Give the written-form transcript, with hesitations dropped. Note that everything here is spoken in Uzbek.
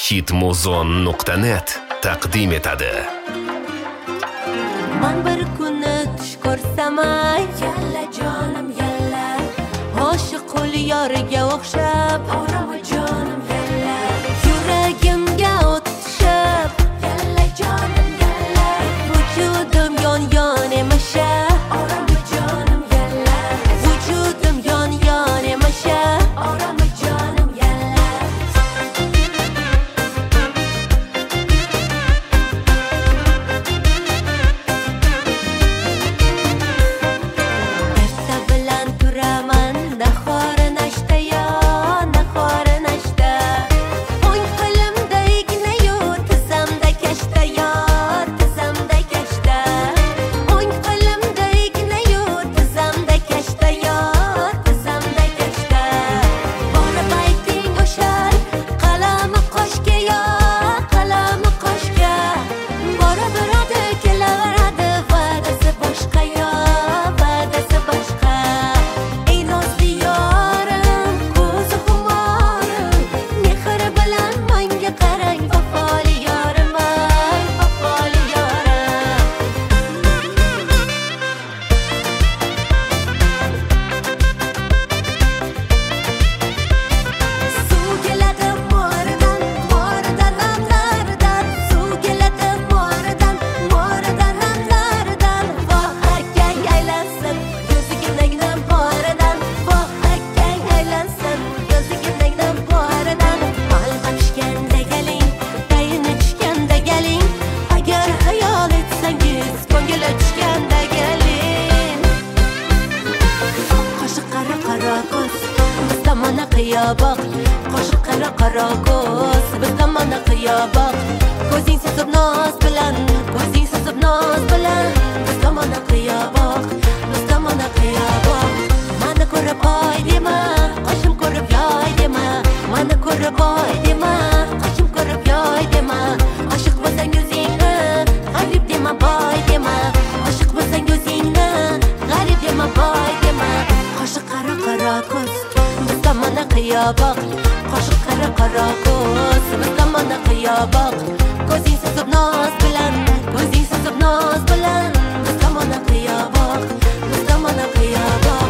hitmuzon.net taqdim etadi. Man bir kuni tush ko'rsam, yalla jonim yalla, oshiq qo'l yoriga o'xshab, oraman jonim yalla, yuragimga o't tushib, yalla jonim yalla, vujudim yon emasha, oraman jonim yalla, vujudim yon emasha, oraman jonim yalla. Erta bilan turaman, nahori nashta yo, nahori nashta, o'ng qo'limda igna-yu, tizzamda kashta yo, tizzamda kashta, o'ng qo'limda igna-yu, tizzamda kashta yo, tizzamda kashta. Borib ayting o'shan qalami qoshga yo, qalami qoshga, boraveradi, kelaveradi, va'dasi boshqa yo, va'dasi boshqa. Ey nozli yorim, ko'zi xumorim, mehr bilan menga qarang, vafoli yorim, ay vafoli yorim. Suv keladi mo'ridan, mo'ridan hamlaridan, suv keladi mo'ridan, mo'ridan hamlaridan. Voh akang aylansin, ko'zigimdan boridan, voh akang aylansin, ko'zigimdan boridan. Qalbi tushganda galing, tayini tushganda galing, agar xayol etsangiz, ko'ngili tushganda galing. Qo'shiq qara qara ko'z, biz tomona qiyoboq. Qo'shiq qara qara ko'z, biz tomona qiyoboq. Ko'zing suzib noz bilan, ko'zing suzib noz bilan, biz tomona qiyoboq, biz tomona qiyoboq. Mani ko'rib oy dema, qoshim ko'rib yoy dema, mani ko'rib oy dema, qoshim ko'rib yoy dema. Oshiq bo'lsang o'zingni g'arib dema, boy dema, oshiq bo'lsang o'zingni g'arib dema, boy dema. Qo'shiq qara qara ko'z, biz tomona qiyoboq. Qo'shiq qara qara ko'z, biz tomona qiyoboq. Ko'zing suzib noz bilan, ko'zing suzib noz bilan, biz tomona qiyoboq, biz tomona qiyoboq.